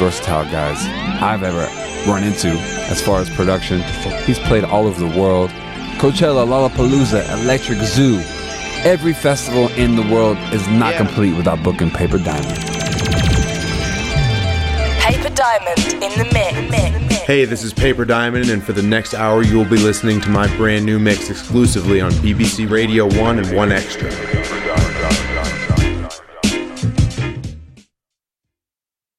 versatile guys I've ever run into as far as production. He's played all over the world. Coachella, Lollapalooza, Electric Zoo. Every festival in the world is not complete without booking Paper Diamond. Paper Diamond in the mix. Hey, this is Paper Diamond, and for the next hour, you will be listening to my brand new mix exclusively on BBC Radio 1 and 1 Extra.